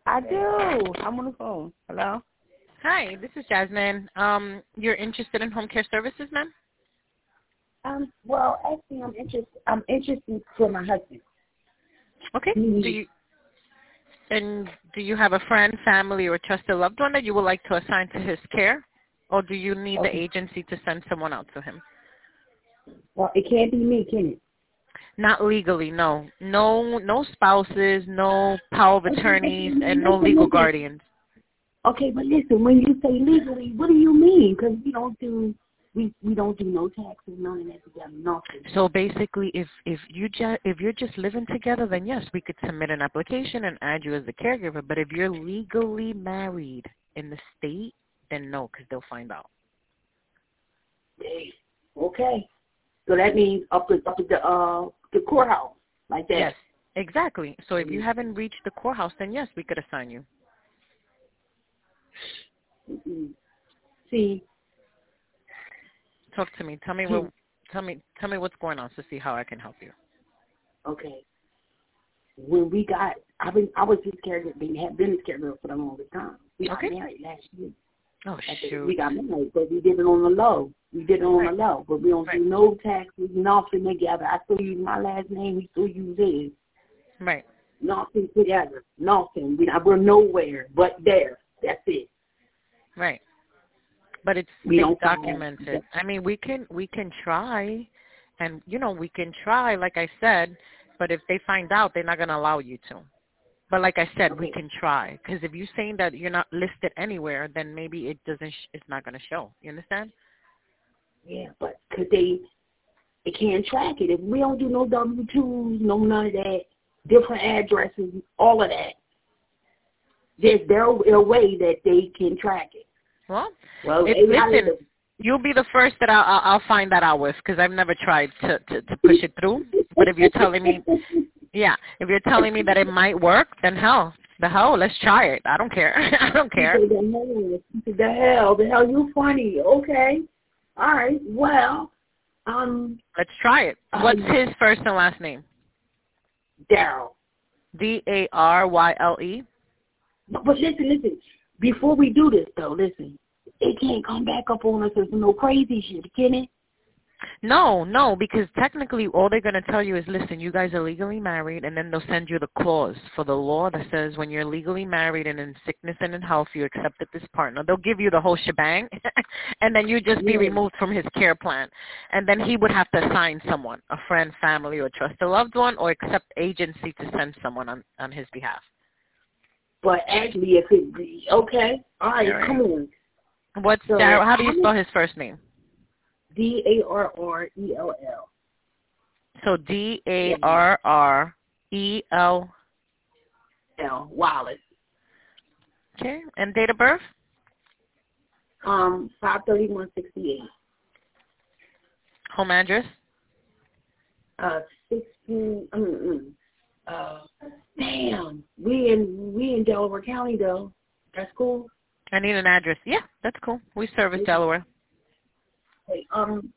I do. I'm on the phone. Hello? Hi, this is Jasmine. You're interested in home care services, ma'am? Well, actually, I'm interested for my husband. Okay. Do you have a friend, family, or trusted loved one that you would like to assign to his care? Or do you need the agency to send someone out to him? Well, it can't be me, can it? Not legally, no. No spouses, no power of attorneys, and no legal guardians. Okay, but listen, when you say legally, what do you mean? Because we don't do no taxes, none of that together, nothing. So basically, if you're just living together, then yes, we could submit an application and add you as a caregiver. But if you're legally married in the state, then no, because they'll find out. Okay, so that means up at the courthouse, like that. Yes, exactly. So if you haven't reached the courthouse, then yes, we could assign you. See. Talk to me. Tell me what's going on to see how I can help you. Okay. When we got, I was his caregiver, have been his caregiver for the longest time. We got married last year. Oh shoot. We got married, but we did it on the low. But we don't do no taxes, nothing together. I still use my last name. We still use his. Right. Nothing together. Nothing. We're nowhere but there. That's it. Right. But it's documented. I mean, we can try, and we can try, like I said. But if they find out, they're not gonna allow you to. But like I said, we can try. Because if you're saying that you're not listed anywhere, then maybe it's not gonna show. You understand? Yeah, but could they can't track it. If we don't do no W-2s, no none of that, different addresses, all of that, there's a way that they can track it. Well listen, you'll be the first that I'll find that out with, because I've never tried to push it through. But if you're telling me, that it might work, then the hell, let's try it. I don't care. I don't care. The hell, you funny. Okay. All right. Well, let's try it. What's his first and last name? Daryl. Daryle. But listen. Before we do this, though, listen. It can't come back up on us as no crazy shit, can it? No, because technically all they're going to tell you is, listen, you guys are legally married, and then they'll send you the clause for the law that says when you're legally married and in sickness and in health, you accepted this partner. They'll give you the whole shebang, and then you just be removed from his care plan. And then he would have to assign someone, a friend, family, or trusted loved one, or accept agency to send someone on his behalf. But actually, if it okay, all right, come on. What's Daryl? How do you spell his first name? Darrell. So Darrell. Wallace. Okay, and date of birth? 5/31/68. Home address? 16. Damn. We in Delaware County though. That's cool. I need an address. Yeah, that's cool. We service Delaware. Hey,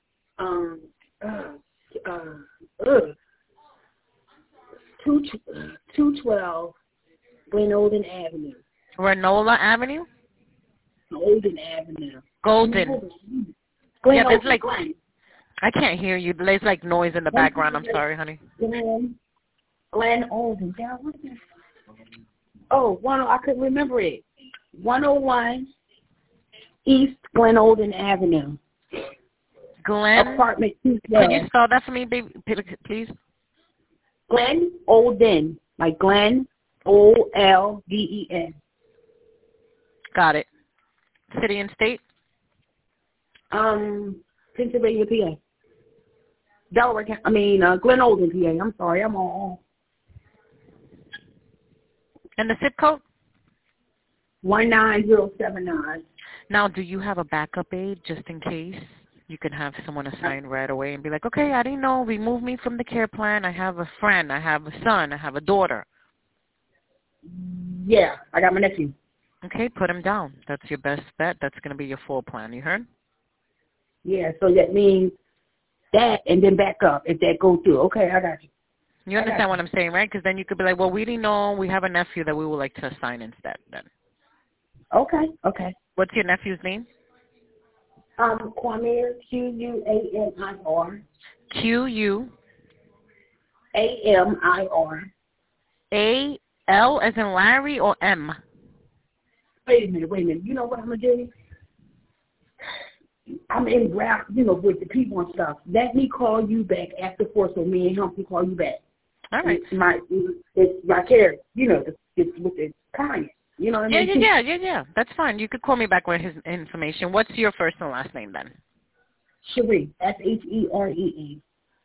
212 Glen Olden Avenue. Renola Avenue? Olden Avenue. Golden. Glen there's Olden, Glen. I can't hear you. There's like noise in the background. I'm sorry, honey. Glen Olden. I couldn't remember it. 101 East Glen Olden Avenue. Glen. Apartment 212. Can you spell that for me, baby, please? Glen Olden, like Glen, Olden. Got it. City and state? Pennsylvania, PA. Delaware, Glen Olden, PA. I'm sorry, I'm all. And the zip code? 19079. Now, do you have a backup aide just in case? You can have someone assigned right away and be like, okay, I didn't know. Remove me from the care plan. I have a friend. I have a son. I have a daughter. Yeah, I got my nephew. Okay, put him down. That's your best bet. That's going to be your full plan. You heard? Yeah, so that means that and then back up if that goes through. Okay, I got you. You understand what I'm saying, right? Because then you could be like, well, we didn't know we have a nephew that we would like to assign instead. Then. Okay. Okay. What's your nephew's name? Quamir, Quamir. Amir. Al as in Larry or M? Wait a minute. You know what I'm gonna do? I'm in rap, with the people and stuff. Let me call you back after 4 so me and him can call you back. All right. It's vicarious, it's with the client. You know what I mean? Yeah. That's fine. You could call me back with his information. What's your first and last name then? Sheree, Sheree.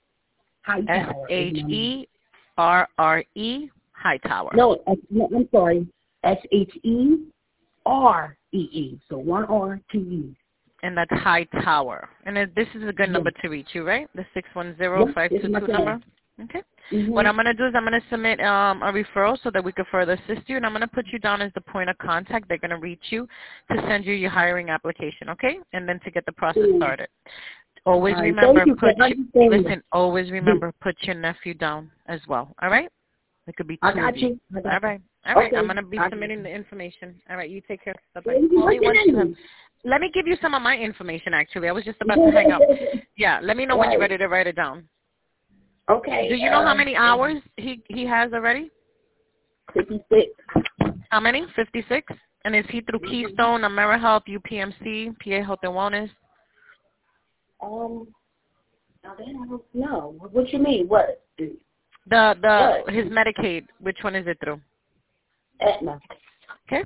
Sherre, Hightower. No, I'm sorry. Sheree. So 1 R, 2 E. And that's Hightower. And this is a good number to reach you, right? The 610-522 number? Okay. Mm-hmm. What I'm going to do is I'm going to submit a referral so that we can further assist you, and I'm going to put you down as the point of contact. They're going to reach you to send you your hiring application, okay? And then to get the process started. Always remember, always remember, put your nephew down as well, all right? It could be two. I got you. All right. Okay. I'm going to be submitting the information. All right, you take care. Bye-bye. Let me give you some of my information, actually. I was just about to hang up. Yeah, let me know when you're ready to write it down. Okay. Do you know how many hours he has already? 56. How many? 56? And is he through Keystone, AmeriHealth, UPMC, PA Health and Wellness? Now then I don't know. What you mean? What? His Medicaid. Which one is it through? Aetna. Okay.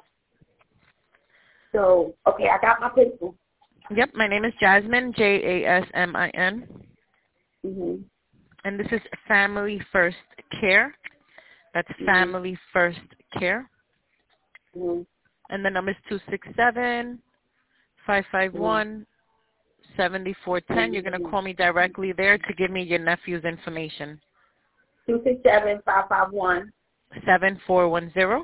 So, okay, I got my pencil. Yep, my name is Jasmine, Jasmin. Mhm. And this is Family First Care. That's Family First Care. Mhm. And the number is 267-551-7410. You're going to call me directly there to give me your nephew's information. 267-551. 7410.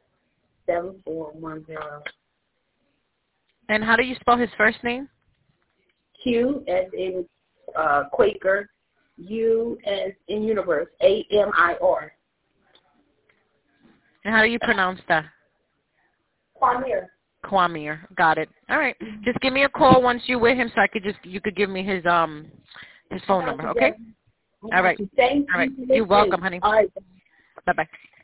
7410. And how do you spell his first name? Q as in Quaker, U as in universe, Amir. And how do you pronounce that? Quamir. Got it. All right. Just give me a call once you're with him so you could give me his phone number, okay? All right. Thank you. All right. You're welcome, honey. All right. Bye-bye.